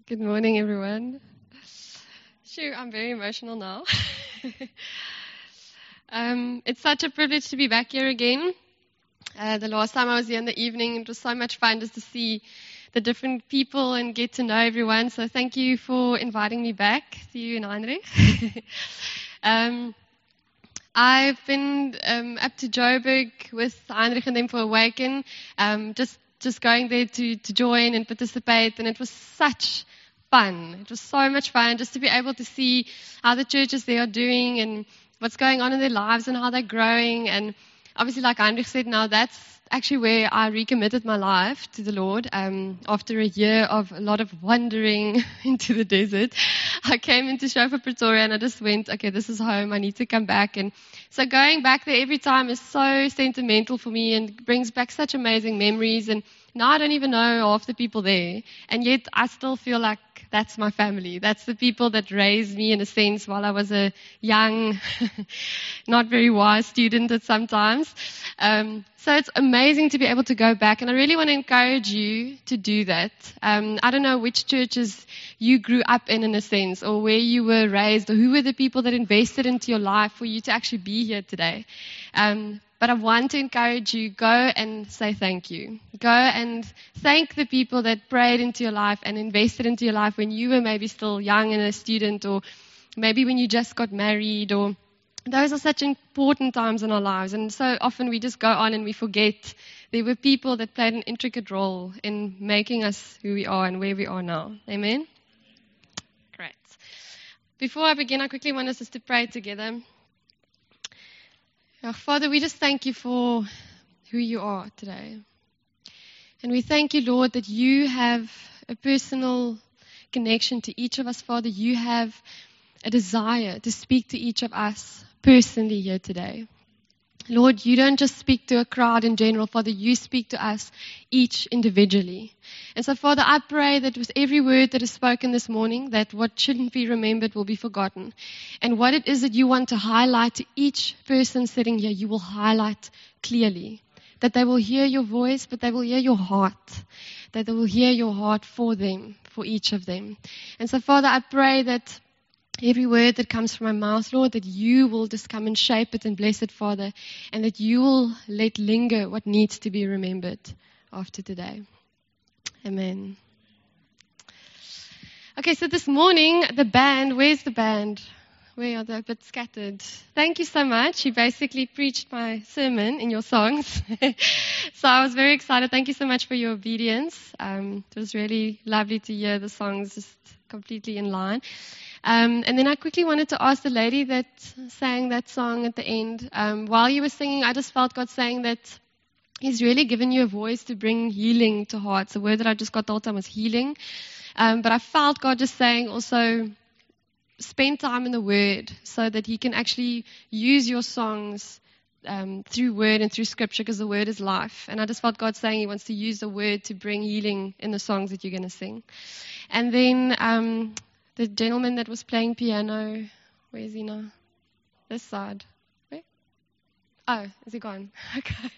Good morning, everyone. Sure, I'm very emotional now. It's such a privilege to be back here again. The last time I was here in the evening, it was so much fun just to see the different people and get to know everyone. So thank you for inviting me back, you and Heinrich. I've been up to Joburg with Heinrich and them for Awaken, just going there to join and participate, and it was such fun. It was so much fun just to be able to see how the churches they are doing and what's going on in their lives and how they're growing. And obviously, like Heinrich said, now that's actually where I recommitted my life to the Lord. After a year of a lot of wandering into the desert, I came into Shofar Pretoria and I just went, okay, this is home. I need to come back. And so going back there every time is so sentimental for me and brings back such amazing memories. And now I don't even know half the people there. And yet I still feel like that's my family. That's the people that raised me in a sense while I was a young, not very wise student at sometimes. So it's amazing to be able to go back. And I really want to encourage you to do that. I don't know which churches you grew up in a sense, or where you were raised, or who were the people that invested into your life for you to actually be here today. But I want to encourage you, go and say thank you. Go and thank the people that prayed into your life and invested into your life when you were maybe still young and a student, or maybe when you just got married, or those are such important times in our lives. And so often we just go on and we forget there were people that played an intricate role in making us who we are and where we are now. Amen? Great. Before I begin, I quickly want us just to pray together. Father, we just thank you for who you are today. And we thank you, Lord, that you have a personal connection to each of us, Father. You have a desire to speak to each of us personally here today. Lord, you don't just speak to a crowd in general, Father. You speak to us each individually. And so, Father, I pray that with every word that is spoken this morning, that what shouldn't be remembered will be forgotten. And what it is that you want to highlight to each person sitting here, you will highlight clearly. That they will hear your voice, but they will hear your heart. That they will hear your heart for them, for each of them. And so, Father, I pray that every word that comes from my mouth, Lord, that you will just come and shape it and bless it, Father, and that you will let linger what needs to be remembered after today. Amen. Okay, so this morning, the band, where's the band? Where are they? A bit scattered. Thank you so much. You basically preached my sermon in your songs. So I was very excited. Thank you so much for your obedience. It was really lovely to hear the songs just completely in line. And then I quickly wanted to ask the lady that sang that song at the end. While you were singing, I just felt God saying that He's really given you a voice to bring healing to hearts. The word that I just got the whole time was healing. But I felt God just saying also, spend time in the Word so that He can actually use your songs through Word and through Scripture, because the Word is life. And I just felt God saying He wants to use the Word to bring healing in the songs that you're going to sing. And then the gentleman that was playing piano, where is he now? This side. Where? Oh, is he gone? Okay.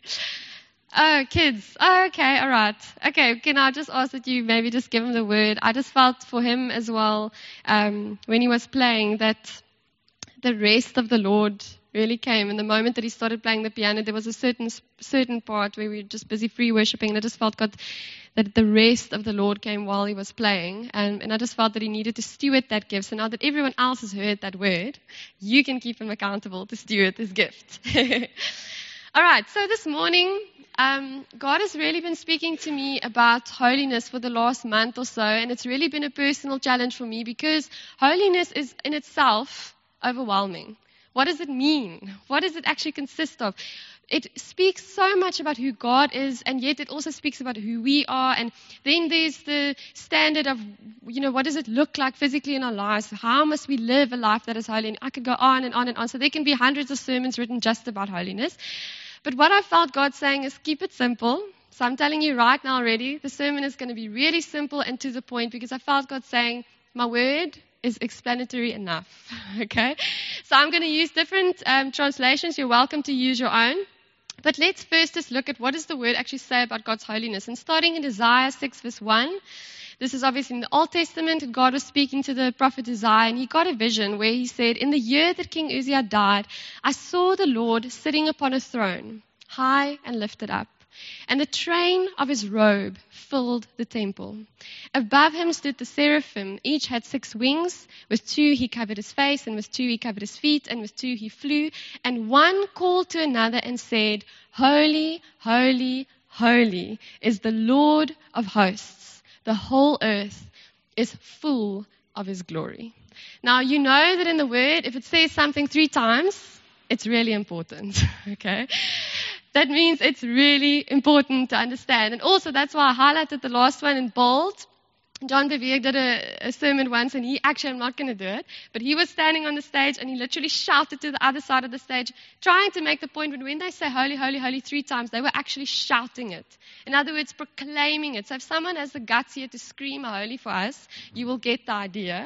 Oh, kids. Oh, okay, all right. Okay, can I just ask that you maybe just give him the word? I just felt for him as well, when he was playing, that the rest of the Lord really came. And the moment that he started playing the piano, there was a certain part where we were just busy free worshiping, and I just felt God, that the rest of the Lord came while he was playing. And I just felt that he needed to steward that gift. So now that everyone else has heard that word, you can keep him accountable to steward this gift. All right, so this morning, God has really been speaking to me about holiness for the last month or so, and it's really been a personal challenge for me because holiness is in itself overwhelming. What does it mean? What does it actually consist of? It speaks so much about who God is, and yet it also speaks about who we are. And then there's the standard of, what does it look like physically in our lives? How must we live a life that is holy? And I could go on and on and on. So there can be hundreds of sermons written just about holiness. But what I felt God saying is keep it simple. So I'm telling you right now already, the sermon is going to be really simple and to the point, because I felt God saying, my word is explanatory enough. Okay? So I'm going to use different translations. You're welcome to use your own. But let's first just look at what does the word actually say about God's holiness. And starting in Isaiah 6 verse 1, This is obviously in the Old Testament. God was speaking to the prophet Isaiah, and he got a vision where he said, in the year that King Uzziah died, I saw the Lord sitting upon a throne, high and lifted up, and the train of his robe filled the temple. Above him stood the seraphim. Each had 6 wings. With 2 he covered his face, and with 2 he covered his feet, and with 2 he flew. And one called to another and said, Holy, holy, holy is the Lord of hosts. The whole earth is full of his glory. Now, you know that in the word, if it says something 3 times, it's really important, okay? That means it's really important to understand. And also, that's why I highlighted the last one in bold. John Bevere did a sermon once, and I'm not going to do it, but he was standing on the stage, and he literally shouted to the other side of the stage, trying to make the point when they say holy, holy, holy 3 times, they were actually shouting it. In other words, proclaiming it. So if someone has the guts here to scream holy for us, you will get the idea.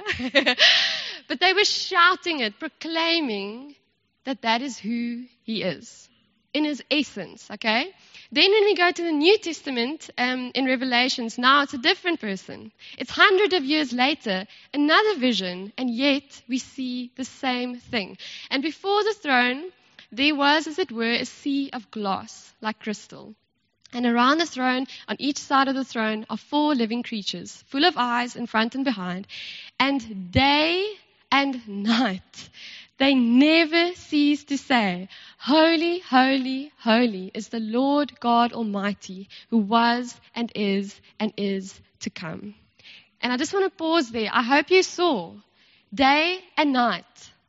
But they were shouting it, proclaiming that is who he is, in his essence, okay? Then when we go to the New Testament in Revelations, now it's a different person. It's hundreds of years later, another vision, and yet we see the same thing. And before the throne, there was, as it were, a sea of glass, like crystal. And around the throne, on each side of the throne, are 4 living creatures, full of eyes in front and behind. And day and night, they never cease to say, Holy, holy, holy is the Lord God Almighty, who was and is to come. And I just want to pause there. I hope you saw day and night,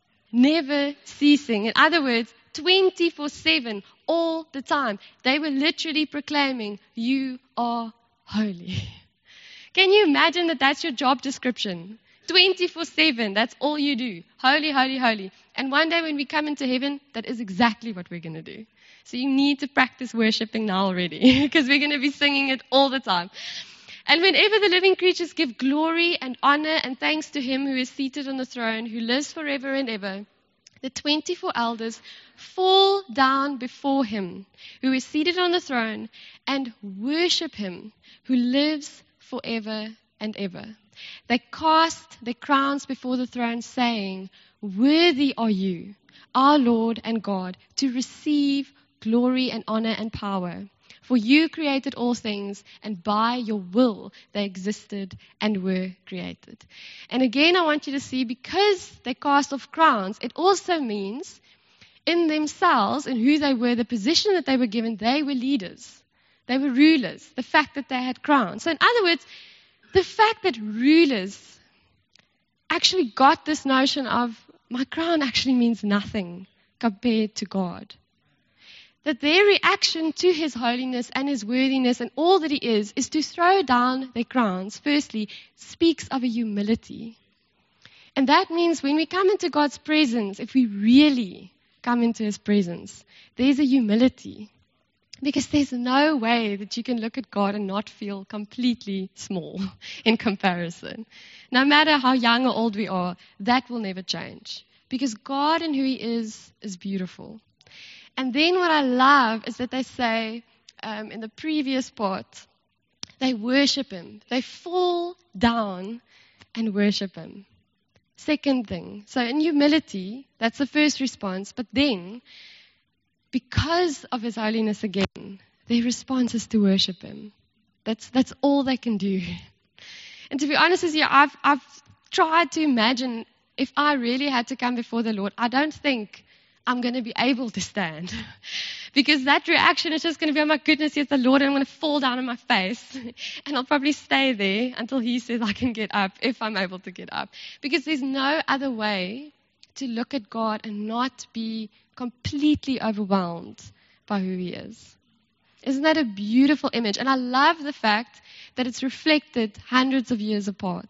never ceasing. In other words, 24/7, all the time. They were literally proclaiming, you are holy. Can you imagine that that's your job description? 24/7, that's all you do. Holy, holy, holy. And one day when we come into heaven, that is exactly what we're going to do. So you need to practice worshiping now already, because we're going to be singing it all the time. And whenever the living creatures give glory and honor and thanks to him who is seated on the throne, who lives forever and ever, the 24 elders fall down before him who is seated on the throne and worship him who lives forever and ever. They cast their crowns before the throne, saying, Worthy are you, our Lord and God, to receive glory and honor and power. For you created all things, and by your will they existed and were created. And again, I want you to see, because they cast off crowns, it also means in themselves, in who they were, the position that they were given, they were leaders. They were rulers. The fact that they had crowns. So in other words, the fact that rulers actually got this notion of, my crown actually means nothing compared to God. That their reaction to his holiness and his worthiness and all that he is to throw down their crowns, firstly, speaks of a humility. And that means when we come into God's presence, if we really come into his presence, there's a humility. Because there's no way that you can look at God and not feel completely small in comparison. No matter how young or old we are, that will never change. Because God and who he is beautiful. And then what I love is that they say, in the previous part, they worship him. They fall down and worship him. Second thing. So in humility, that's the first response. But then, because of his holiness again, their response is to worship him. That's all they can do. And to be honest with you, I've tried to imagine if I really had to come before the Lord, I don't think I'm going to be able to stand. Because that reaction is just going to be, oh my goodness, here's the Lord, and I'm going to fall down on my face. And I'll probably stay there until he says I can get up, if I'm able to get up. Because there's no other way to look at God and not be completely overwhelmed by who he is. Isn't that a beautiful image? And I love the fact that it's reflected hundreds of years apart.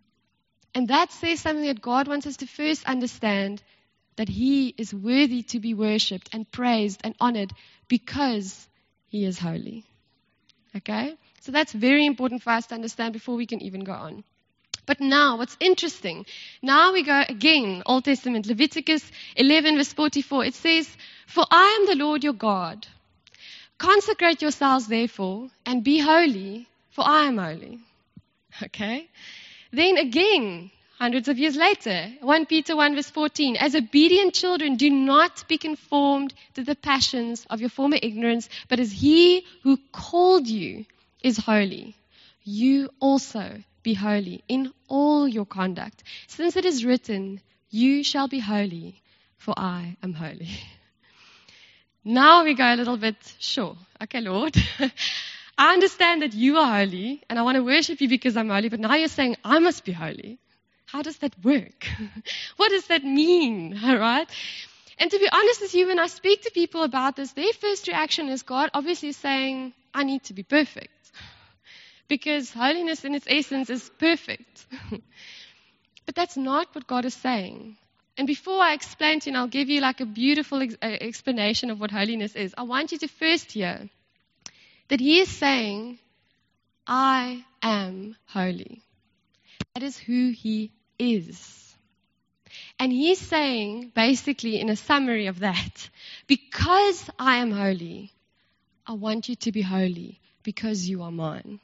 And that says something that God wants us to first understand, that he is worthy to be worshipped and praised and honored because he is holy. Okay? So that's very important for us to understand before we can even go on. But now, what's interesting, now we go again, Old Testament, Leviticus 11 verse 44. It says, For I am the Lord your God. Consecrate yourselves therefore and be holy, for I am holy. Okay? Then again, hundreds of years later, 1 Peter 1 verse 14, as obedient children, do not be conformed to the passions of your former ignorance, but as he who called you is holy, you also be holy in all your conduct. Since it is written, you shall be holy, for I am holy. Now we go a little bit, sure, okay, Lord, I understand that you are holy, and I want to worship you because I'm holy, but now you're saying I must be holy. How does that work? What does that mean, all right? And to be honest with you, when I speak to people about this, their first reaction is God obviously saying, I need to be perfect. Because holiness in its essence is perfect. But that's not what God is saying. And before I explain to you, and I'll give you like a beautiful explanation of what holiness is, I want you to first hear that He is saying, I am holy. That is who He is. And He's saying, basically in a summary of that, because I am holy, I want you to be holy because you are mine.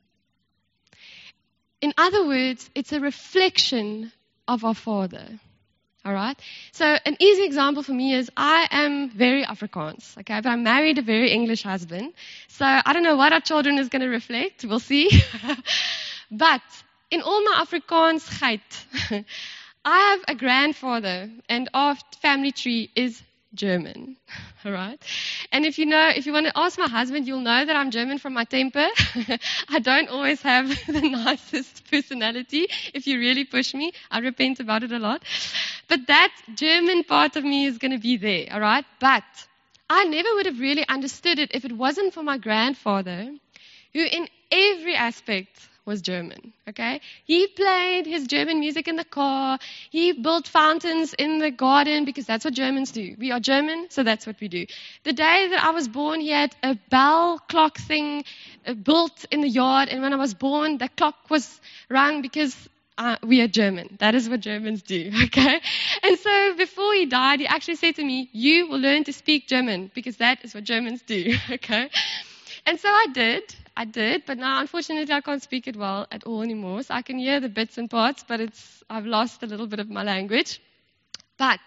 In other words, it's a reflection of our Father. All right? So an easy example for me is I am very Afrikaans, okay? But I married a very English husband. So I don't know what our children is going to reflect. We'll see. But in all my Afrikaansheid, I have a grandfather, and our family tree is German. All right? And if you want to ask my husband, you'll know that I'm German from my temper. I don't always have the nicest personality. If you really push me, I repent about it a lot. But that German part of me is going to be there, all right? But I never would have really understood it if it wasn't for my grandfather, who in every aspect was German, okay? He played his German music in the car. He built fountains in the garden because that's what Germans do. We are German, so that's what we do. The day that I was born, he had a bell clock thing built in the yard, and when I was born, the clock was rung because we are German. That is what Germans do, okay? And so before he died, he actually said to me, you will learn to speak German because that is what Germans do, okay? And so I did, but now unfortunately I can't speak it well at all anymore. So I can hear the bits and parts, but I've lost a little bit of my language. But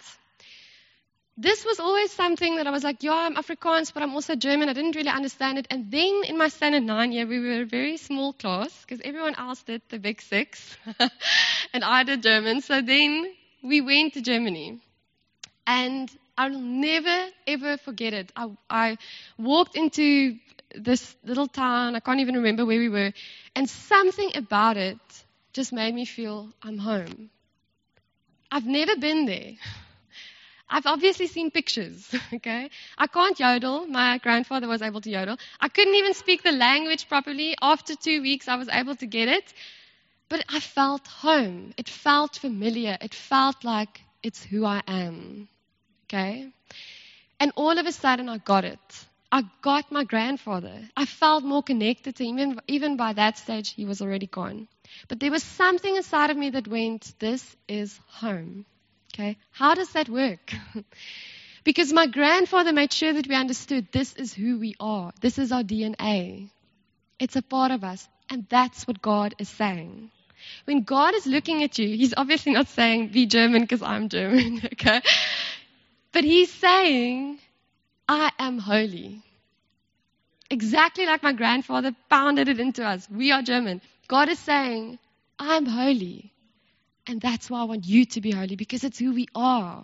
this was always something that I was like, yeah, I'm Afrikaans, but I'm also German. I didn't really understand it. And then in my standard 9 year, we were a very small class because everyone else did the big 6, and I did German. So then we went to Germany, and I'll never ever forget it. I walked into this little town, I can't even remember where we were, and something about it just made me feel I'm home. I've never been there. I've obviously seen pictures, okay? I can't yodel. My grandfather was able to yodel. I couldn't even speak the language properly. After 2 weeks, I was able to get it. But I felt home. It felt familiar. It felt like it's who I am, okay? And all of a sudden, I got it. I got my grandfather. I felt more connected to him. Even by that stage, he was already gone. But there was something inside of me that went, this is home. Okay? How does that work? Because my grandfather made sure that we understood this is who we are. This is our DNA. It's a part of us. And that's what God is saying. When God is looking at you, He's obviously not saying, be German because I'm German. Okay? But He's saying, I am holy. Exactly like my grandfather pounded it into us. We are German. God is saying, I'm holy. And that's why I want you to be holy, because it's who we are.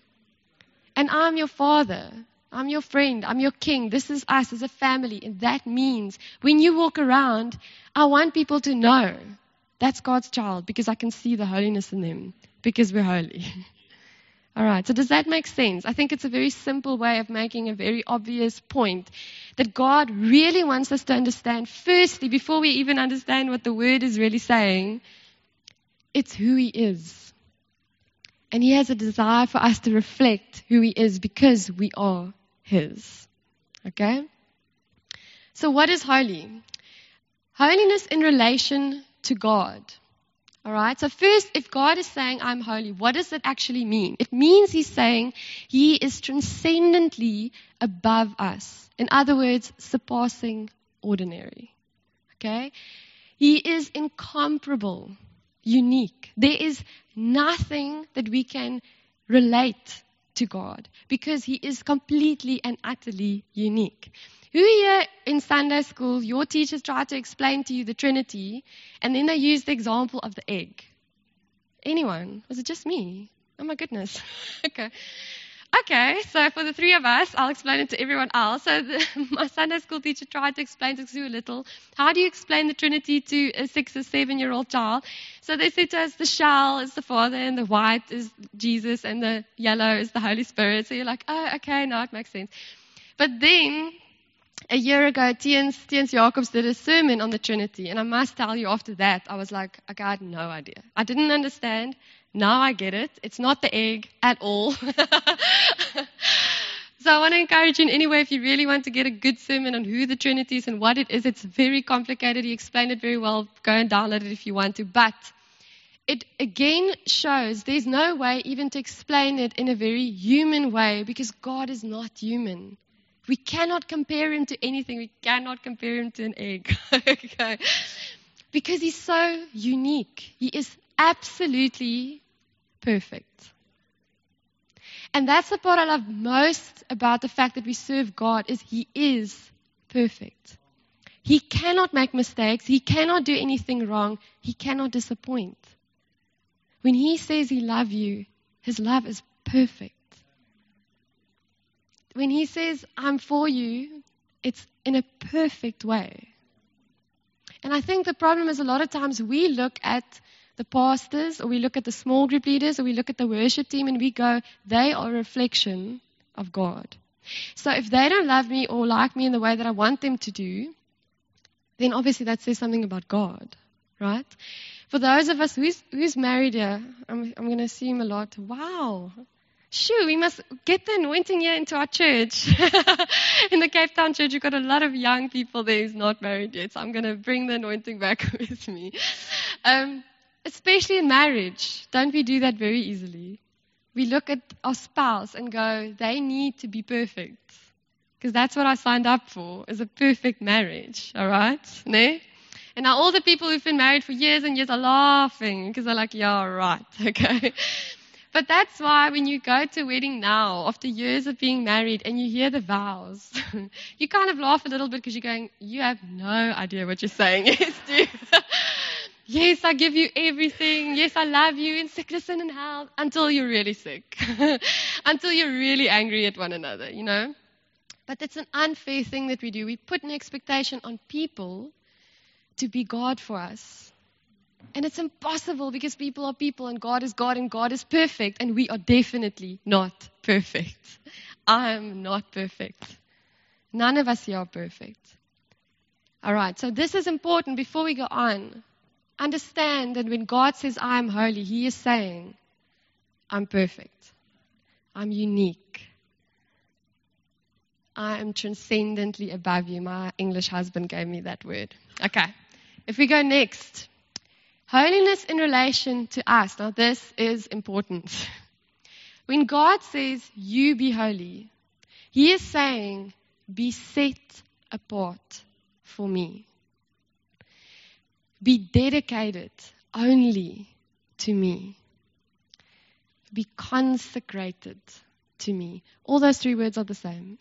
And I'm your father. I'm your friend. I'm your king. This is us as a family. And that means when you walk around, I want people to know that's God's child, because I can see the holiness in them, because we're holy. All right, so does that make sense? I think it's a very simple way of making a very obvious point that God really wants us to understand, firstly, before we even understand what the word is really saying, it's who He is. And He has a desire for us to reflect who He is because we are His. Okay? So what is holy? Holiness in relation to God. All right, so first, if God is saying, I'm holy, what does that actually mean? It means He's saying He is transcendently above us. In other words, surpassing ordinary. Okay? He is incomparable, unique. There is nothing that we can relate to God because He is completely and utterly unique. Who here in Sunday school, your teachers tried to explain to you the Trinity, and then they used the example of the egg? Anyone? Was it just me? Oh my goodness. Okay, so for the three of us, I'll explain it to everyone else. So my Sunday school teacher tried to explain to Sue a little. How do you explain the Trinity to a 6 or 7-year-old child? So they said to us, the shell is the Father, and the white is Jesus, and the yellow is the Holy Spirit. So you're like, oh, okay, now it makes sense. But then, a year ago, Tiens Jacobs did a sermon on the Trinity. And I must tell you, after that, I was like, okay, I had no idea. I didn't understand. Now I get it. It's not the egg at all. So I want to encourage you in any way, if you really want to get a good sermon on who the Trinity is and what it is, it's very complicated. He explained it very well. Go and download it if you want to. But it again shows there's no way even to explain it in a very human way because God is not human. We cannot compare Him to anything. We cannot compare Him to an egg. Okay. Because He's so unique. He is absolutely perfect. And that's the part I love most about the fact that we serve God is He is perfect. He cannot make mistakes. He cannot do anything wrong. He cannot disappoint. When He says He loves you, His love is perfect. When He says, I'm for you, it's in a perfect way. And I think the problem is a lot of times we look at the pastors, or we look at the small group leaders, or we look at the worship team, and we go, they are a reflection of God. So if they don't love me or like me in the way that I want them to do, then obviously that says something about God, right? For those of us who's married here, I'm going to assume a lot. Wow. Shoo, we must get the anointing here into our church. In the Cape Town church, we've got a lot of young people there who's not married yet, so I'm going to bring the anointing back with me. Especially in marriage, don't we do that very easily? We look at our spouse and go, they need to be perfect. Because that's what I signed up for, is a perfect marriage, all right? Ne? And now all the people who've been married for years and years are laughing, because they're like, yeah, right, okay? But that's why when you go to a wedding now, after years of being married, and you hear the vows, you kind of laugh a little bit because you're going, you have no idea what you're saying. Yes, dude. Yes, I give you everything. Yes, I love you in sickness and in health, until you're really sick. Until you're really angry at one another, you know. But it's an unfair thing that we do. We put an expectation on people to be God for us. And it's impossible because people are people and God is perfect, and we are definitely not perfect. I am not perfect. None of us here are perfect. All right, so this is important before we go on. Understand that when God says, I am holy, He is saying, I'm perfect. I'm unique. I am transcendently above you. My English husband gave me that word. Okay, if we go next. Holiness in relation to us. Now this is important. When God says, you be holy, He is saying, be set apart for me. Be dedicated only to me. Be consecrated to me. All those three words are the same.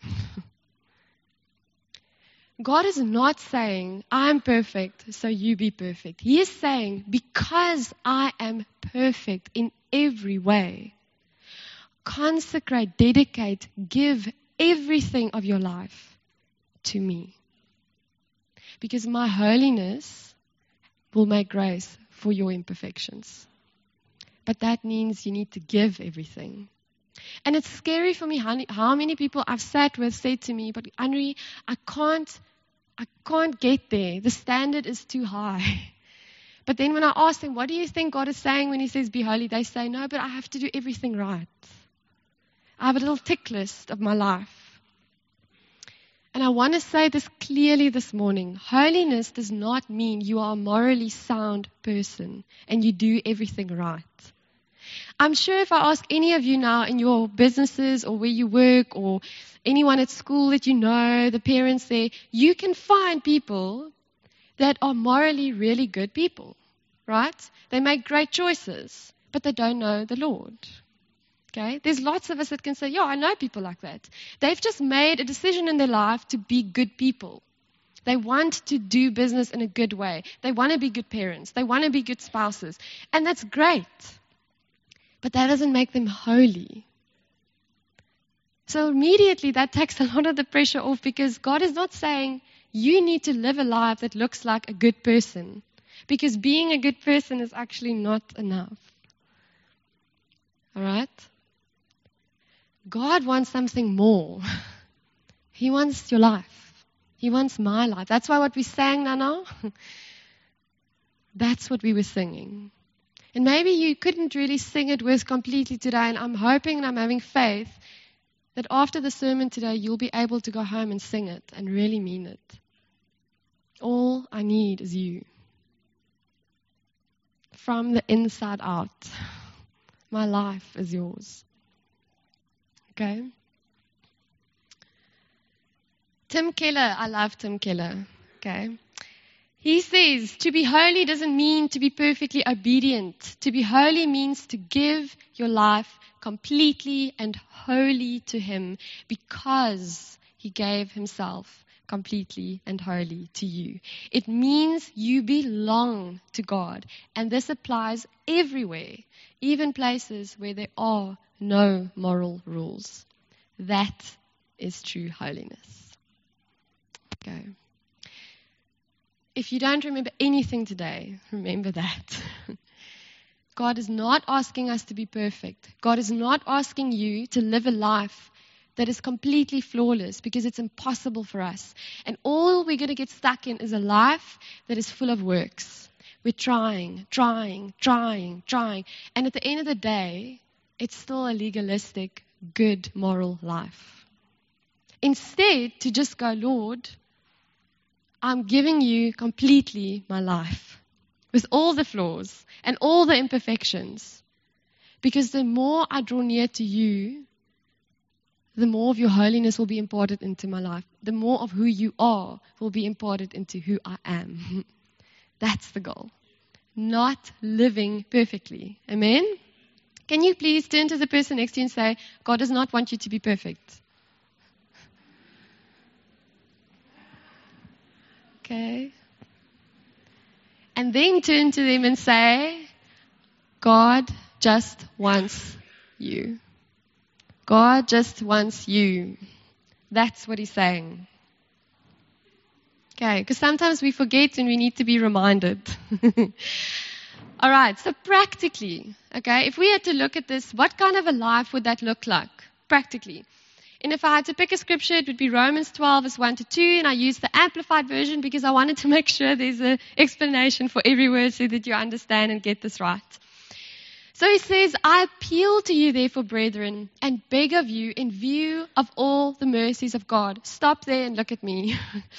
God is not saying, I'm perfect, so you be perfect. He is saying, because I am perfect in every way, consecrate, dedicate, give everything of your life to me. Because my holiness will make grace for your imperfections. But that means you need to give everything. And it's scary for me how many people I've sat with said to me, but Henri, I can't get there. The standard is too high. But then when I ask them, what do you think God is saying when He says be holy? They say, no, but I have to do everything right. I have a little tick list of my life. And I want to say this clearly this morning. Holiness does not mean you are a morally sound person and you do everything right. I'm sure if I ask any of you now in your businesses or where you work or anyone at school that you know, the parents there, you can find people that are morally really good people, right? They make great choices, but they don't know the Lord. Okay? There's lots of us that can say, yeah, I know people like that. They've just made a decision in their life to be good people. They want to do business in a good way. They want to be good parents. They want to be good spouses. And that's great. But that doesn't make them holy. So immediately that takes a lot of the pressure off, because God is not saying you need to live a life that looks like a good person. Because being a good person is actually not enough. All right? God wants something more. He wants your life. He wants my life. That's why what we sang, Nana, that's what we were singing. And maybe you couldn't really sing it with completely today, and I'm hoping and I'm having faith that after the sermon today, you'll be able to go home and sing it and really mean it. All I need is you. From the inside out, my life is yours. Okay? Tim Keller, I love Tim Keller. Okay? He says, to be holy doesn't mean to be perfectly obedient. To be holy means to give your life completely and wholly to Him, because He gave Himself completely and wholly to you. It means you belong to God. And this applies everywhere, even places where there are no moral rules. That is true holiness. Okay. If you don't remember anything today, remember that. God is not asking us to be perfect. God is not asking you to live a life that is completely flawless, because it's impossible for us. And all we're going to get stuck in is a life that is full of works. We're trying. And at the end of the day, it's still a legalistic, good, moral life. Instead, to just go, Lord, I'm giving you completely my life, with all the flaws and all the imperfections. Because the more I draw near to you, the more of your holiness will be imparted into my life. The more of who you are will be imparted into who I am. That's the goal. Not living perfectly. Amen? Can you please turn to the person next to you and say, God does not want you to be perfect. Okay. And then turn to them and say, God just wants you. God just wants you. That's what He's saying. Okay, because sometimes we forget and we need to be reminded. All right, so practically, okay, if we had to look at this, what kind of a life would that look like? Practically. And if I had to pick a scripture, it would be Romans 12, verse 1 to 2, and I used the Amplified version because I wanted to make sure there's an explanation for every word so that you understand and get this right. So he says, I appeal to you therefore, brethren, and beg of you in view of all the mercies of God. Stop there and look at me.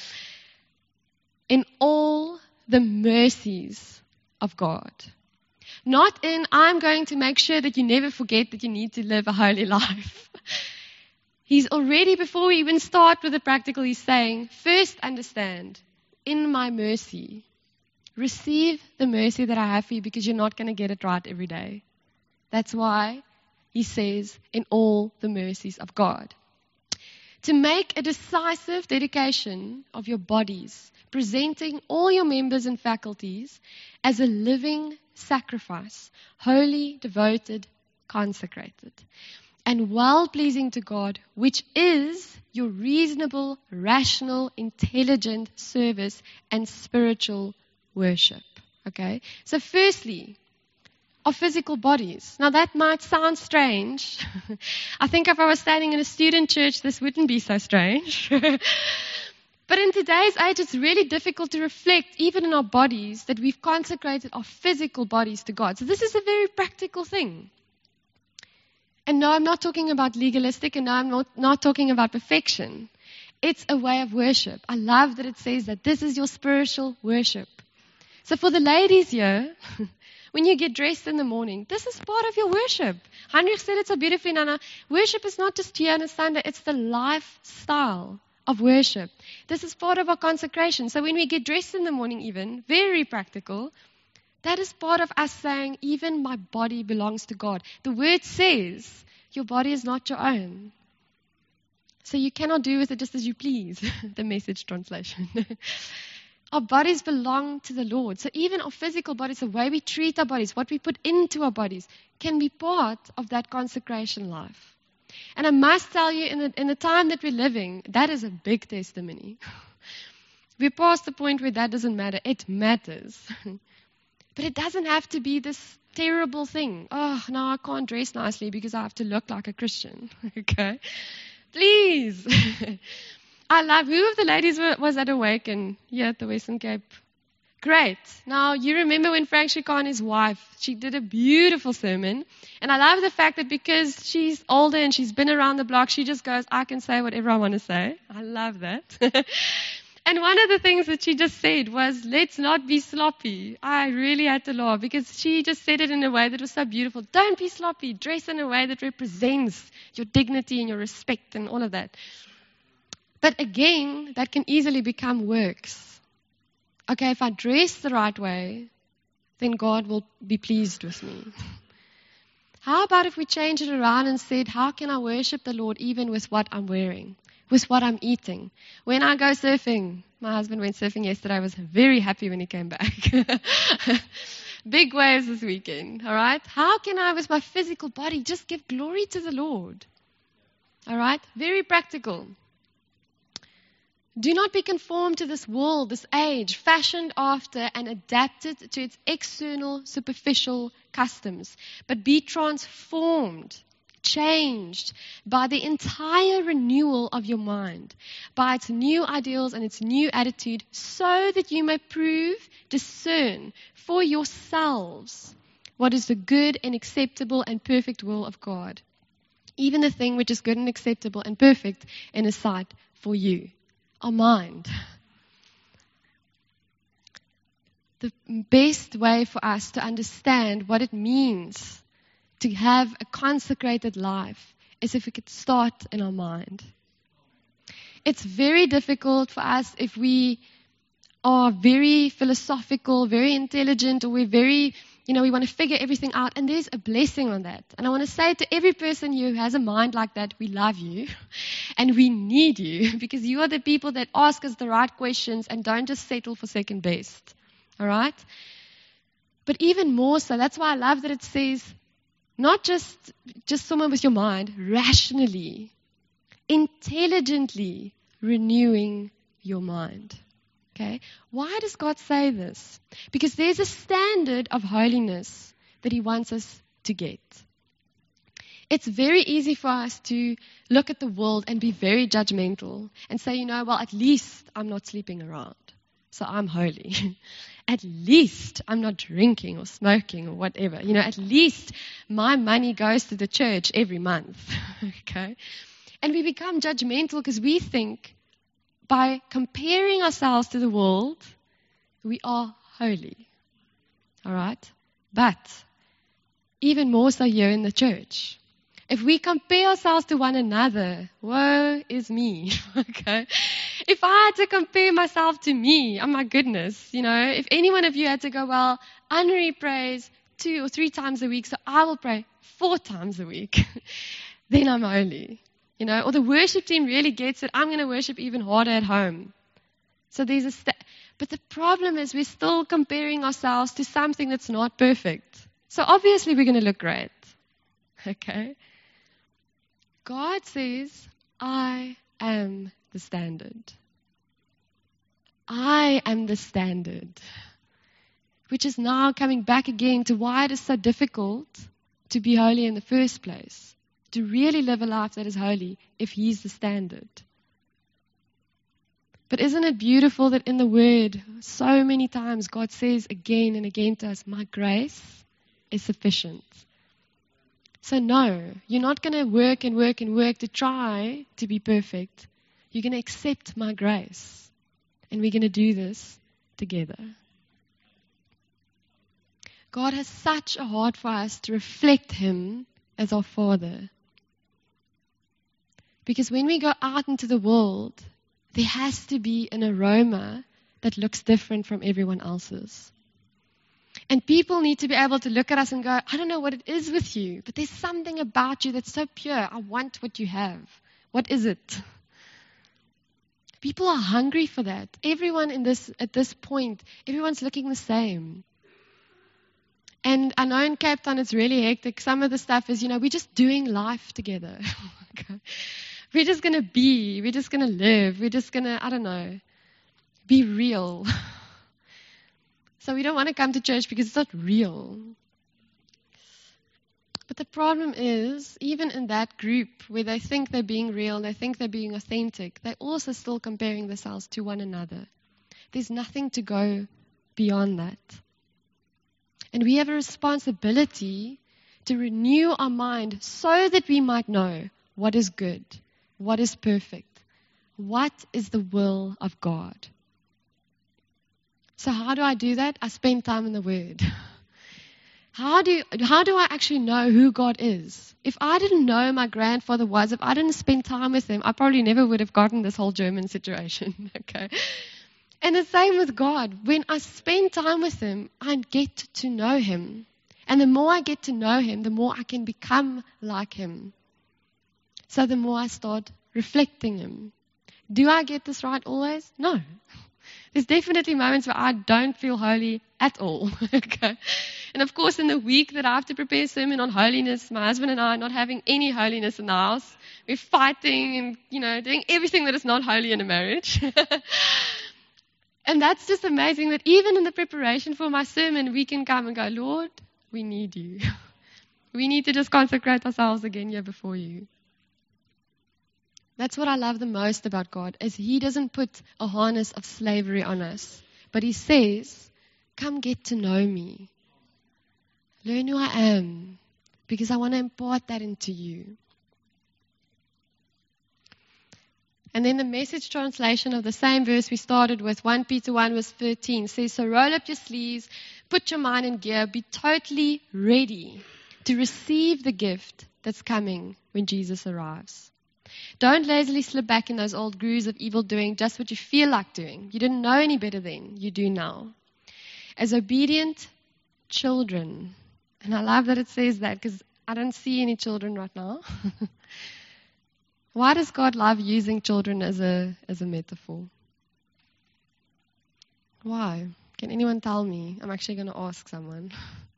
In all the mercies of God. Not in, I'm going to make sure that you never forget that you need to live a holy life. He's already, before we even start with the practical, he's saying, first understand, in my mercy, receive the mercy that I have for you, because you're not going to get it right every day. That's why he says, in all the mercies of God. To make a decisive dedication of your bodies, presenting all your members and faculties as a living sacrifice, holy, devoted, consecrated, and well-pleasing to God, which is your reasonable, rational, intelligent service and spiritual worship. Okay? So firstly, our physical bodies. Now that might sound strange. I think if I was standing in a student church, this wouldn't be so strange. But in today's age, it's really difficult to reflect, even in our bodies, that we've consecrated our physical bodies to God. So this is a very practical thing. And no, I'm not talking about legalistic, and no, I'm not talking about perfection. It's a way of worship. I love that it says that this is your spiritual worship. So for the ladies here, when you get dressed in the morning, this is part of your worship. Heinrich said it so beautifully, Nana. Worship is not just here on a Sunday, it's the lifestyle of worship. This is part of our consecration. So when we get dressed in the morning even, very practical, that is part of us saying, even my body belongs to God. The word says, your body is not your own. So you cannot do with it just as you please, the Message translation. Our bodies belong to the Lord. So even our physical bodies, the way we treat our bodies, what we put into our bodies, can be part of that consecration life. And I must tell you, in the time that we're living, that is a big testimony. We're past the point where that doesn't matter. It matters. But it doesn't have to be this terrible thing. Oh, no, I can't dress nicely because I have to look like a Christian. Okay? Please. I love, who of the ladies was at Awaken here at the Western Cape? Great. Now, you remember when Frank Shikhan, his wife, she did a beautiful sermon. And I love the fact that because she's older and she's been around the block, she just goes, I can say whatever I want to say. I love that. And one of the things that she just said was, let's not be sloppy. I really had to laugh because she just said it in a way that was so beautiful. Don't be sloppy. Dress in a way that represents your dignity and your respect and all of that. But again, that can easily become works. Okay, if I dress the right way, then God will be pleased with me. How about if we change it around and said, how can I worship the Lord even with what I'm wearing, with what I'm eating? When I go surfing, my husband went surfing yesterday. I was very happy when he came back. Big waves this weekend, all right? How can I, with my physical body, just give glory to the Lord? All right? Very practical. Do not be conformed to this world, this age, fashioned after and adapted to its external, superficial customs, but be transformed, changed by the entire renewal of your mind, by its new ideals and its new attitude, so that you may discern for yourselves what is the good and acceptable and perfect will of God, even the thing which is good and acceptable and perfect in His sight for you. Our mind. The best way for us to understand what it means to have a consecrated life is if we could start in our mind. It's very difficult for us if we are very philosophical, very intelligent, or we're very, we want to figure everything out, and there's a blessing on that. And I want to say to every person who has a mind like that, we love you, and we need you, because you are the people that ask us the right questions and don't just settle for second best. All right? But even more so, that's why I love that it says, not just someone with your mind, rationally, intelligently renewing your mind. Okay? Why does God say this? Because there's a standard of holiness that He wants us to get. It's very easy for us to look at the world and be very judgmental and say, at least I'm not sleeping around, so I'm holy. At least I'm not drinking or smoking or whatever. At least my money goes to the church every month. Okay? And we become judgmental because we think, by comparing ourselves to the world, we are holy. All right? But even more so here in the church. If we compare ourselves to one another, woe is me. Okay? If I had to compare myself to me, oh my goodness, if any one of you had to go, well, Anne-Marie prays 2 or 3 times a week, so I will pray 4 times a week, then I'm holy. Or the worship team really gets it. I'm going to worship even harder at home. So there's but the problem is we're still comparing ourselves to something that's not perfect. So obviously we're going to look great. Okay? God says, I am the standard. I am the standard. Which is now coming back again to why it is so difficult to be holy in the first place. To really live a life that is holy if He's the standard. But isn't it beautiful that in the Word, so many times God says again and again to us, my grace is sufficient. So no, you're not going to work and work and work to try to be perfect. You're going to accept my grace. And we're going to do this together. God has such a heart for us to reflect Him as our Father. Because when we go out into the world, there has to be an aroma that looks different from everyone else's. And people need to be able to look at us and go, I don't know what it is with you, but there's something about you that's so pure. I want what you have. What is it? People are hungry for that. Everyone at this point, everyone's looking the same. And I know in Cape Town it's really hectic. Some of the stuff is, we're just doing life together. Okay. We're just going to be. We're just going to live. We're just going to, I don't know, be real. So we don't want to come to church because it's not real. But the problem is, even in that group where they think they're being real, they think they're being authentic, they're also still comparing themselves to one another. There's nothing to go beyond that. And we have a responsibility to renew our mind so that we might know what is good, what is perfect, what is the will of God. So how do I do that? I spend time in the Word. How do I actually know who God is? If I didn't know who my grandfather was, if I didn't spend time with him, I probably never would have gotten this whole German situation. Okay. And the same with God. When I spend time with him, I get to know him. And the more I get to know him, the more I can become like him. So the more I start reflecting him. Do I get this right always? No. There's definitely moments where I don't feel holy at all. Okay. And of course, in the week that I have to prepare a sermon on holiness, my husband and I are not having any holiness in the house. We're fighting and, doing everything that is not holy in a marriage. And that's just amazing that even in the preparation for my sermon, we can come and go, Lord, we need you. We need to just consecrate ourselves again here before you. That's what I love the most about God, is he doesn't put a harness of slavery on us. But he says, come get to know me. Learn who I am, because I want to impart that into you. And then the Message translation of the same verse we started with, 1 Peter 1 verse 13, says, so roll up your sleeves, put your mind in gear, be totally ready to receive the gift that's coming when Jesus arrives. Don't lazily slip back in those old grooves of evil doing just what you feel like doing. You didn't know any better then. You do now. As obedient children. And I love that it says that because I don't see any children right now. Why does God love using children as a metaphor? Why? Can anyone tell me? I'm actually going to ask someone.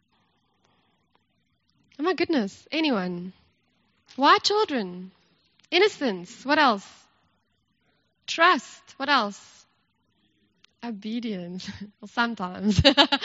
Oh my goodness. Anyone? Why children? Innocence. What else? Trust. What else? Obedience. Well, sometimes.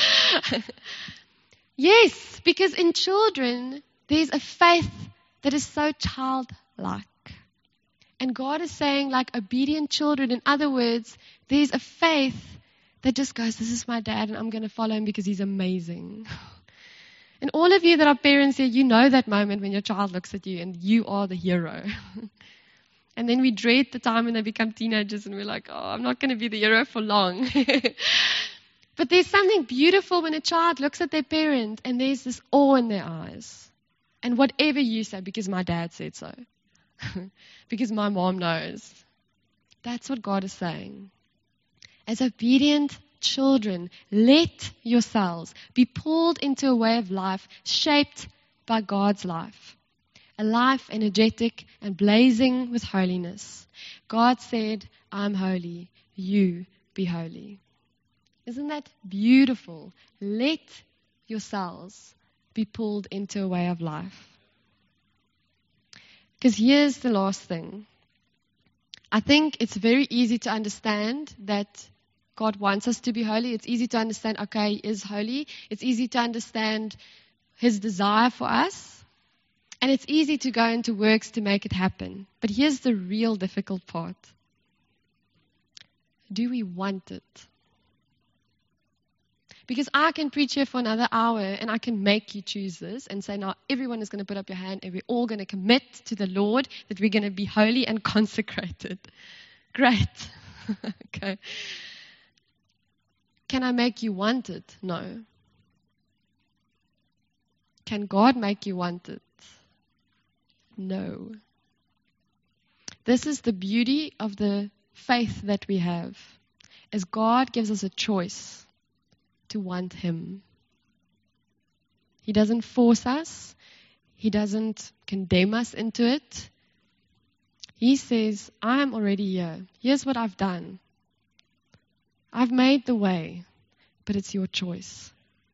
Yes, because in children, there's a faith that is so childlike. And God is saying, like obedient children, in other words, there's a faith that just goes, this is my dad and I'm going to follow him because he's amazing. And all of you that are parents here, you know that moment when your child looks at you and you are the hero. And then we dread the time when they become teenagers and we're like, oh, I'm not going to be the hero for long. But there's something beautiful when a child looks at their parent and there's this awe in their eyes. And whatever you say, because my dad said so. Because my mom knows. That's what God is saying. As obedient children, let yourselves be pulled into a way of life shaped by God's life. A life energetic and blazing with holiness. God said, I'm holy, you be holy. Isn't that beautiful? Let yourselves be pulled into a way of life. Because here's the last thing. I think it's very easy to understand that God wants us to be holy. It's easy to understand, okay, He is holy. It's easy to understand His desire for us. And it's easy to go into works to make it happen. But here's the real difficult part. Do we want it? Because I can preach here for another hour and I can make you choose this and say, now everyone is going to put up your hand and we're all going to commit to the Lord that we're going to be holy and consecrated. Great. Okay. Can I make you want it? No. Can God make you want it? No. This is the beauty of the faith that we have is God gives us a choice to want Him. He doesn't force us. He doesn't condemn us into it. He says, I am already here. Here's what I've done. I've made the way, but it's your choice.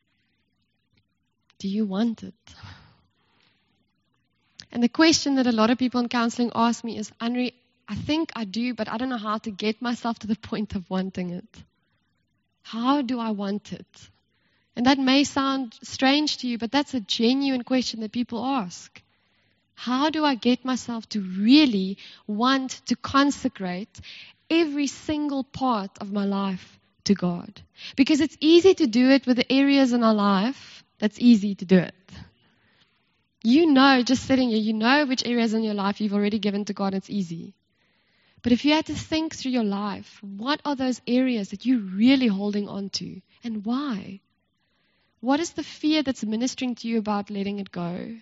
Do you want it? And the question that a lot of people in counseling ask me is, Anri, I think I do, but I don't know how to get myself to the point of wanting it. How do I want it? And that may sound strange to you, but that's a genuine question that people ask. How do I get myself to really want to consecrate every single part of my life to God? Because it's easy to do it with the areas in our life that's easy to do it. You know, just sitting here, you know which areas in your life you've already given to God, it's easy. But if you had to think through your life, what are those areas that you're really holding on to? And why? What is the fear that's ministering to you about letting it go?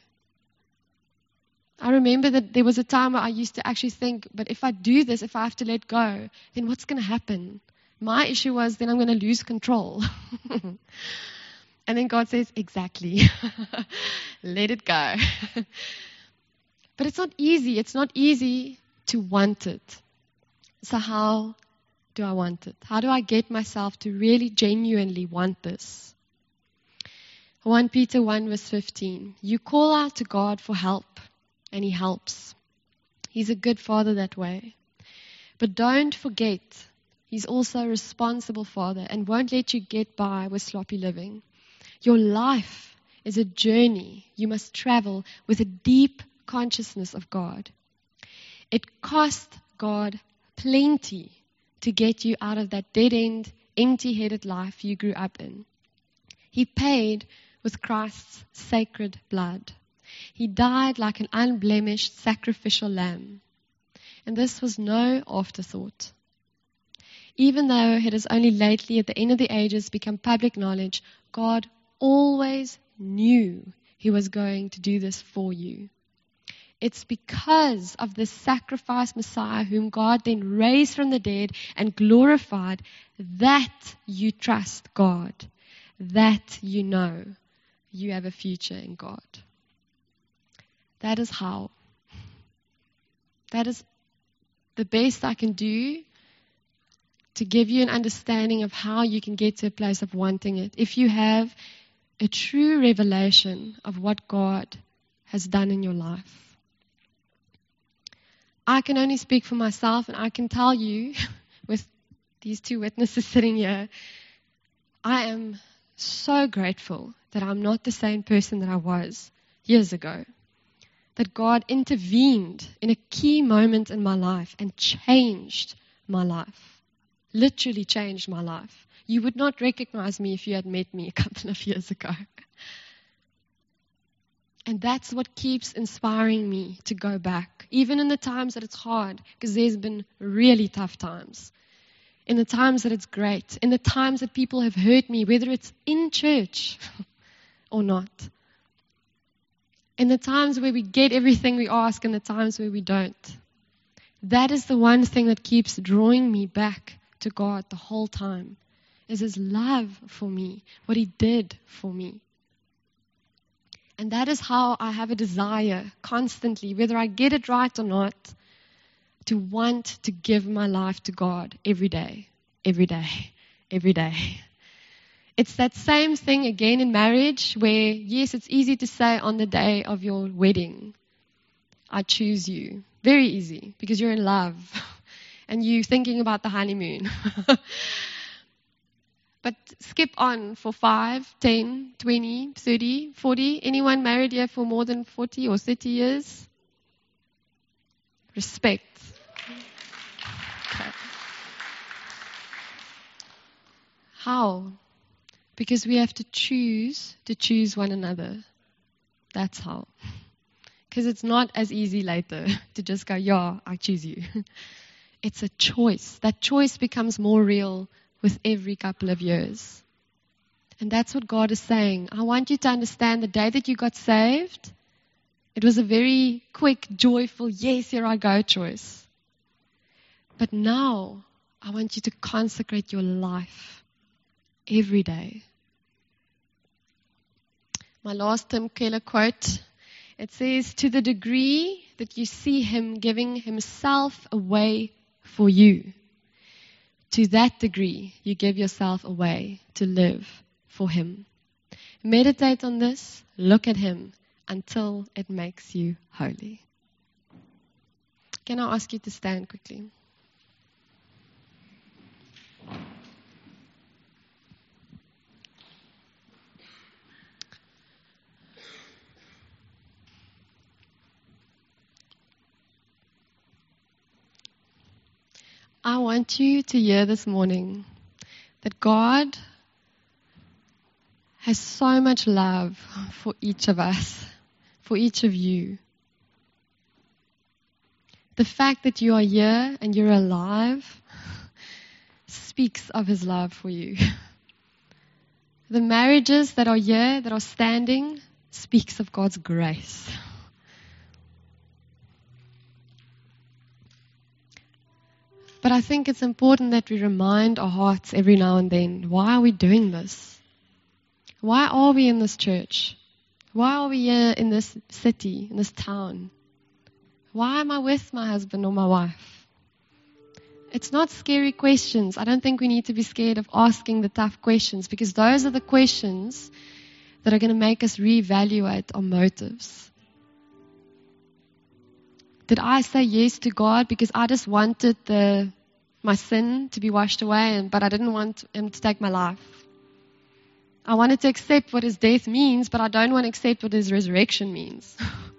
I remember that there was a time where I used to actually think, but if I do this, if I have to let go, then what's going to happen? My issue was then I'm going to lose control. And then God says, exactly. Let it go. But it's not easy. It's not easy to want it. So how do I want it? How do I get myself to really genuinely want this? 1 Peter 1 verse 15. You call out to God for help, and He helps. He's a good Father that way. But don't forget, He's also a responsible Father and won't let you get by with sloppy living. Your life is a journey you must travel with a deep consciousness of God. It cost God plenty to get you out of that dead-end, empty-headed life you grew up in. He paid with Christ's sacred blood. He died like an unblemished sacrificial lamb. And this was no afterthought. Even though it has only lately at the end of the ages become public knowledge, God always knew He was going to do this for you. It's because of the sacrifice Messiah whom God then raised from the dead and glorified that you trust God, that you know you have a future in God. That is how. That is the best I can do to give you an understanding of how you can get to a place of wanting it. If you have a true revelation of what God has done in your life. I can only speak for myself, and I can tell you, with these two witnesses sitting here, I am so grateful that I'm not the same person that I was years ago. That God intervened in a key moment in my life and changed my life. Literally changed my life. You would not recognize me if you had met me a couple of years ago. And that's what keeps inspiring me to go back, even in the times that it's hard, because there's been really tough times. In the times that it's great, in the times that people have hurt me, whether it's in church or not. In the times where we get everything we ask and the times where we don't. That is the one thing that keeps drawing me back to God the whole time, is His love for me, what He did for me. And that is how I have a desire constantly, whether I get it right or not, to want to give my life to God every day, every day, every day. It's that same thing again in marriage where, yes, it's easy to say on the day of your wedding, I choose you. Very easy, because you're in love and you're thinking about the honeymoon. But skip on for 5, 10, 20, 30, 40. Anyone married here for more than 40 or 30 years? Respect. Okay. How? Because we have to choose one another. That's how. Because it's not as easy later to just go, yeah, I choose you. It's a choice. That choice becomes more real with every couple of years. And that's what God is saying. I want you to understand the day that you got saved, it was a very quick, joyful, yes, here I go choice. But now, I want you to consecrate your life every day. My last Tim Keller quote, it says, to the degree that you see Him giving Himself away for you, to that degree you give yourself away to live for Him. Meditate on this, look at Him until it makes you holy. Can I ask you to stand quickly? I want you to hear this morning that God has so much love for each of us, for each of you. The fact that you are here and you're alive speaks of His love for you. The marriages that are here, that are standing, speaks of God's grace. But I think it's important that we remind our hearts every now and then, why are we doing this? Why are we in this church? Why are we here in this city, in this town? Why am I with my husband or my wife? It's not scary questions. I don't think we need to be scared of asking the tough questions, because those are the questions that are going to make us reevaluate our motives. Did I say yes to God because I just wanted my sin to be washed away, but I didn't want Him to take my life? I wanted to accept what His death means, but I don't want to accept what His resurrection means.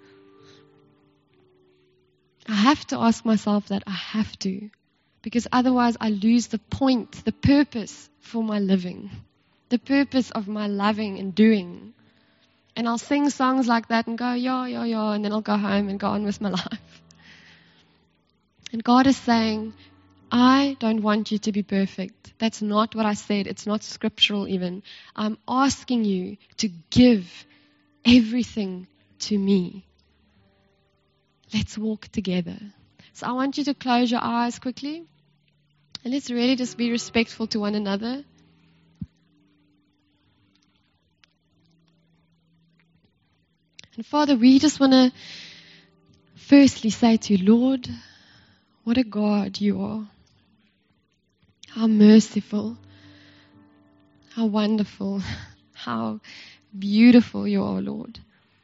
I have to ask myself that. I have to. Because otherwise I lose the point, the purpose for my living, the purpose of my loving and doing. And I'll sing songs like that and go, yeah, yeah, yeah, and then I'll go home and go on with my life. And God is saying, I don't want you to be perfect. That's not what I said. It's not scriptural even. I'm asking you to give everything to me. Let's walk together. So I want you to close your eyes quickly. And let's really just be respectful to one another. And Father, we just want to firstly say to you, Lord, what a God you are. How merciful, how wonderful, how beautiful you are, Lord.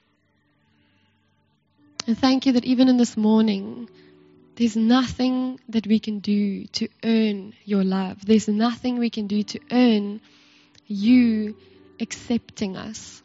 And thank you that even in this morning, there's nothing that we can do to earn your love. There's nothing we can do to earn you accepting us.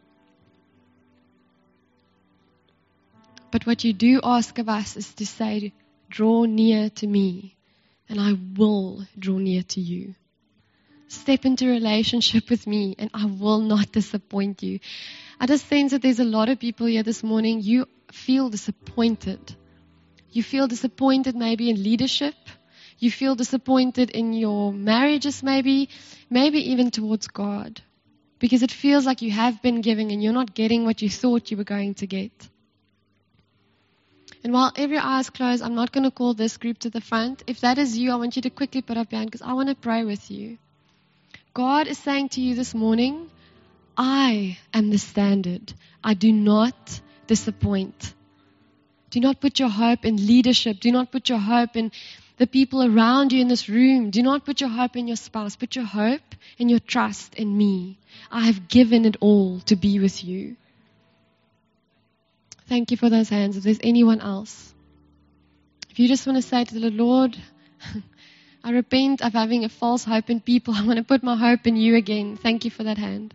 But what you do ask of us is to say, draw near to me, and I will draw near to you. Step into a relationship with me, and I will not disappoint you. I just sense that there's a lot of people here this morning, you feel disappointed. You feel disappointed maybe in leadership. You feel disappointed in your marriages maybe even towards God. Because it feels like you have been giving and you're not getting what you thought you were going to get. And while every eye is closed, I'm not going to call this group to the front. If that is you, I want you to quickly put up your hand because I want to pray with you. God is saying to you this morning, I am the standard. I do not disappoint. Do not put your hope in leadership. Do not put your hope in the people around you in this room. Do not put your hope in your spouse. Put your hope and your trust in me. I have given it all to be with you. Thank you for those hands. If there's anyone else, if you just want to say to the Lord, I repent of having a false hope in people. I want to put my hope in you again. Thank you for that hand.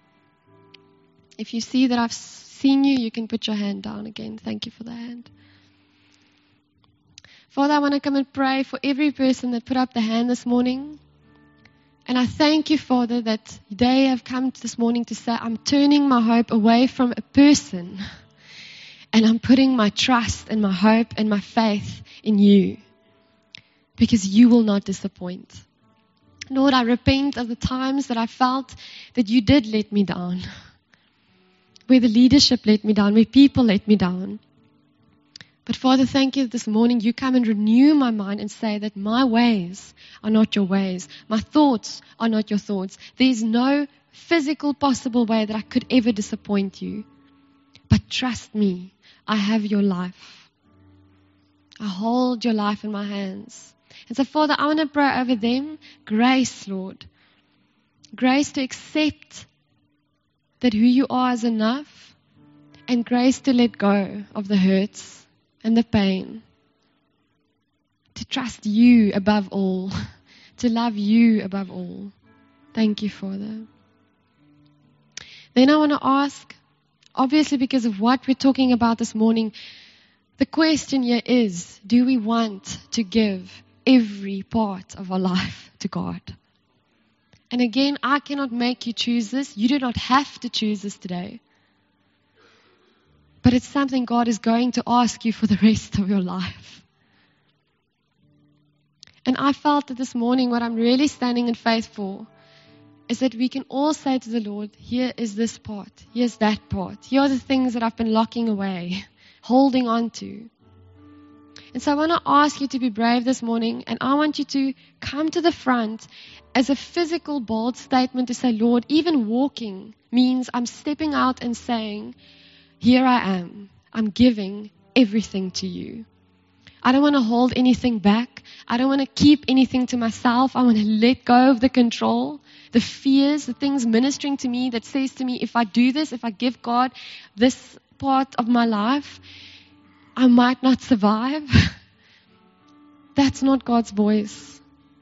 If you see that I've seen you, you can put your hand down again. Thank you for the hand. Father, I want to come and pray for every person that put up the hand this morning. And I thank you, Father, that they have come this morning to say, I'm turning my hope away from a person. And I'm putting my trust and my hope and my faith in you. Because you will not disappoint. Lord, I repent of the times that I felt that you did let me down. Where the leadership let me down, where people let me down. But Father, thank you that this morning you come and renew my mind and say that my ways are not your ways. My thoughts are not your thoughts. There is no physical possible way that I could ever disappoint you. But trust me, I have your life. I hold your life in my hands. And so, Father, I want to pray over them. Grace, Lord. Grace to accept that who you are is enough. And grace to let go of the hurts and the pain. To trust you above all. To love you above all. Thank you, Father. Then I want to ask, obviously because of what we're talking about this morning, the question here is, do we want to give every part of our life to God? And again, I cannot make you choose this. You do not have to choose this today. But it's something God is going to ask you for the rest of your life. And I felt that this morning what I'm really standing in faith for is that we can all say to the Lord, here is this part, here's that part. Here are the things that I've been locking away, holding on to. And so I want to ask you to be brave this morning, and I want you to come to the front as a physical, bold statement to say, Lord, even walking means I'm stepping out and saying, here I am. I'm giving everything to you. I don't want to hold anything back. I don't want to keep anything to myself. I want to let go of the control, the fears, the things ministering to me that says to me, if I do this, if I give God this part of my life, I might not survive. That's not God's voice.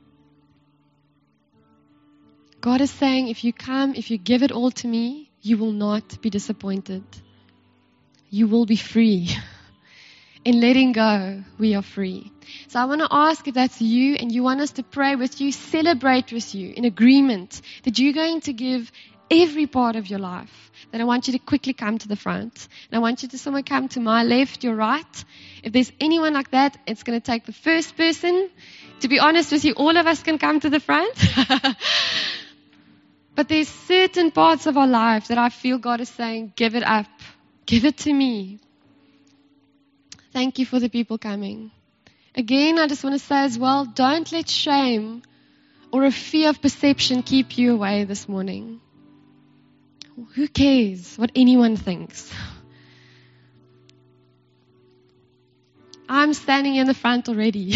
God is saying, if you come, if you give it all to me, you will not be disappointed. You will be free. In letting go, we are free. So I want to ask if that's you and you want us to pray with you, celebrate with you in agreement that you're going to give every part of your life. Then I want you to quickly come to the front. And I want you to somewhere come to my left, your right. If there's anyone like that, it's going to take the first person. To be honest with you, all of us can come to the front. But there's certain parts of our life that I feel God is saying, give it up. Give it to me. Thank you for the people coming. Again, I just want to say as well, don't let shame or a fear of perception keep you away this morning. Who cares what anyone thinks? I'm standing in the front already.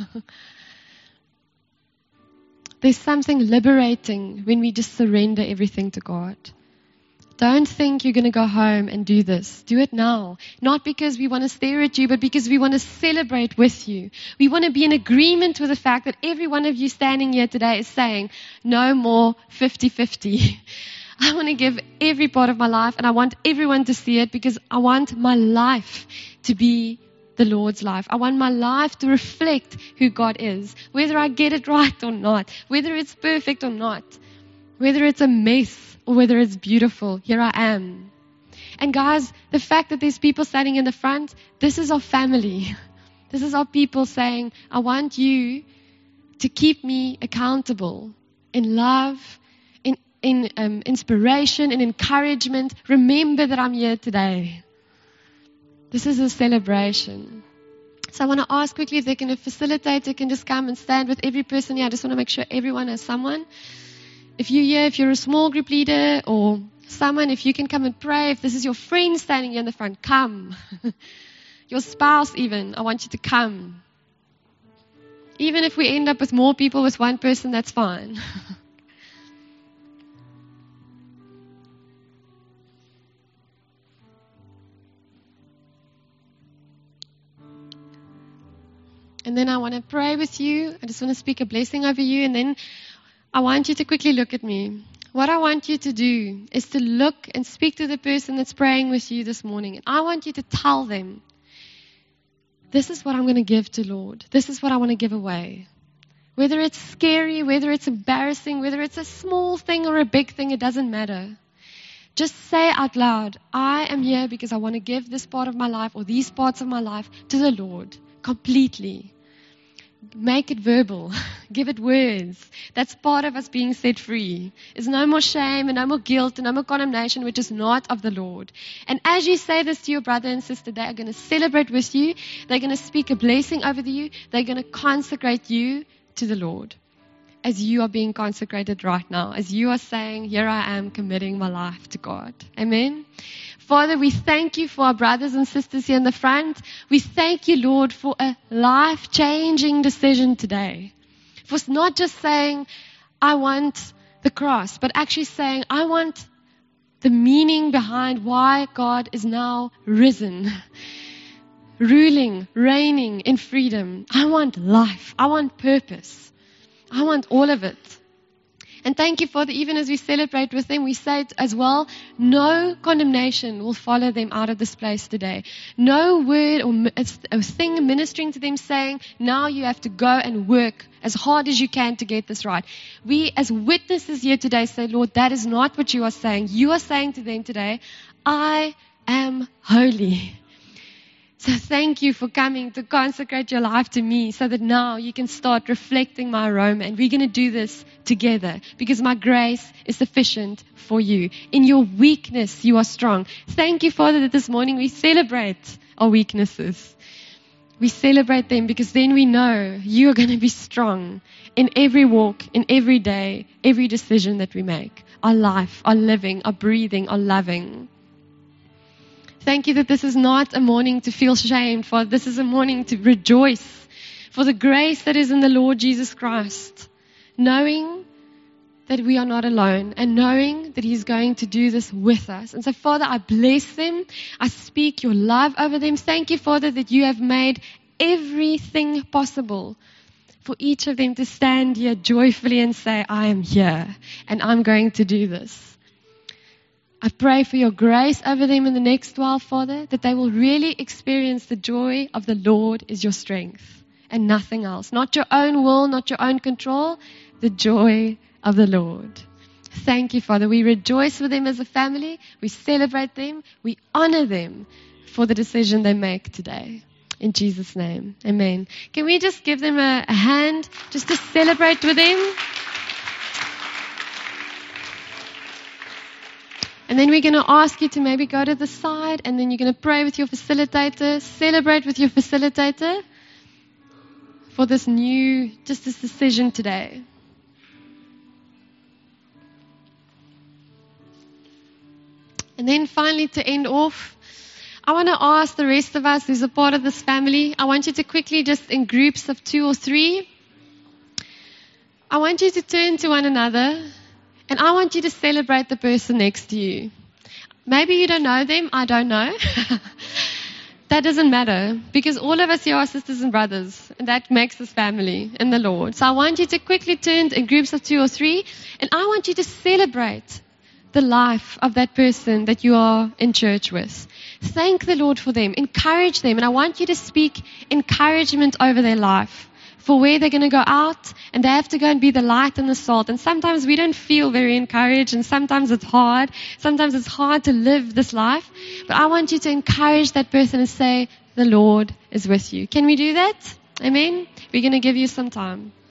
There's something liberating when we just surrender everything to God. Don't think you're going to go home and do this. Do it now. Not because we want to stare at you, but because we want to celebrate with you. We want to be in agreement with the fact that every one of you standing here today is saying, no more 50-50. I want to give every part of my life, and I want everyone to see it because I want my life to be the Lord's life. I want my life to reflect who God is, whether I get it right or not, whether it's perfect or not, whether it's a mess or whether it's beautiful. Here I am. And guys, the fact that there's people standing in the front, this is our family. This is our people saying, I want you to keep me accountable in love, in inspiration, in encouragement. Remember that I'm here today. This is a celebration. So I want to ask quickly if they can facilitate, they can just come and stand with every person here. I just want to make sure everyone has someone. If you're here, if you're a small group leader or someone, if you can come and pray, if this is your friend standing here in the front, come. Your spouse even, I want you to come. Even if we end up with more people with one person, that's fine. And then I want to pray with you. I just want to speak a blessing over you. And then I want you to quickly look at me. What I want you to do is to look and speak to the person that's praying with you this morning. And I want you to tell them, this is what I'm going to give to Lord. This is what I want to give away. Whether it's scary, whether it's embarrassing, whether it's a small thing or a big thing, it doesn't matter. Just say out loud, I am here because I want to give this part of my life or these parts of my life to the Lord completely. make it verbal. Give it words. That's part of us being set free. There's no more shame and no more guilt and no more condemnation, which is not of the Lord. And as you say this to your brother and sister, they are going to celebrate with you. They're going to speak a blessing over you. They're going to consecrate you to the Lord as you are being consecrated right now, as you are saying, here I am committing my life to God. Amen. Father, we thank you for our brothers and sisters here in the front. We thank you, Lord, for a life-changing decision today. For not just saying, I want the cross, but actually saying, I want the meaning behind why God is now risen, ruling, reigning in freedom. I want life. I want purpose. I want all of it. And thank you, Father, even as we celebrate with them, we say it as well, no condemnation will follow them out of this place today. No word or a thing ministering to them saying, now you have to go and work as hard as you can to get this right. We as witnesses here today say, Lord, that is not what you are saying. You are saying to them today, I am holy. So thank you for coming to consecrate your life to me so that now you can start reflecting my aroma. And we're going to do this together because my grace is sufficient for you. In your weakness, you are strong. Thank you, Father, that this morning we celebrate our weaknesses. We celebrate them because then we know you are going to be strong in every walk, in every day, every decision that we make. Our life, our living, our breathing, our loving. Thank you that this is not a morning to feel shamed, Father. This is a morning to rejoice for the grace that is in the Lord Jesus Christ. Knowing that we are not alone and knowing that He's going to do this with us. And so, Father, I bless them. I speak your love over them. Thank you, Father, that you have made everything possible for each of them to stand here joyfully and say, I am here and I'm going to do this. I pray for your grace over them in the next 12, Father, that they will really experience the joy of the Lord is your strength and nothing else. Not your own will, not your own control, the joy of the Lord. Thank you, Father. We rejoice with them as a family. We celebrate them. We honor them for the decision they make today. In Jesus' name, amen. Can we just give them a hand just to celebrate with them? And then we're going to ask you to maybe go to the side and then you're going to pray with your facilitator, celebrate with your facilitator for this decision today. And then finally to end off, I want to ask the rest of us who's a part of this family, I want you to quickly just in groups of 2 or 3, I want you to turn to one another. And I want you to celebrate the person next to you. Maybe you don't know them. I don't know. That doesn't matter because all of us here are sisters and brothers. And that makes us family in the Lord. So I want you to quickly turn in groups of 2 or 3. And I want you to celebrate the life of that person that you are in church with. Thank the Lord for them. Encourage them. And I want you to speak encouragement over their life. For where they're going to go out and they have to go and be the light and the salt. And sometimes we don't feel very encouraged and sometimes it's hard. Sometimes it's hard to live this life. But I want you to encourage that person and say, the Lord is with you. Can we do that? Amen? We're going to give you some time.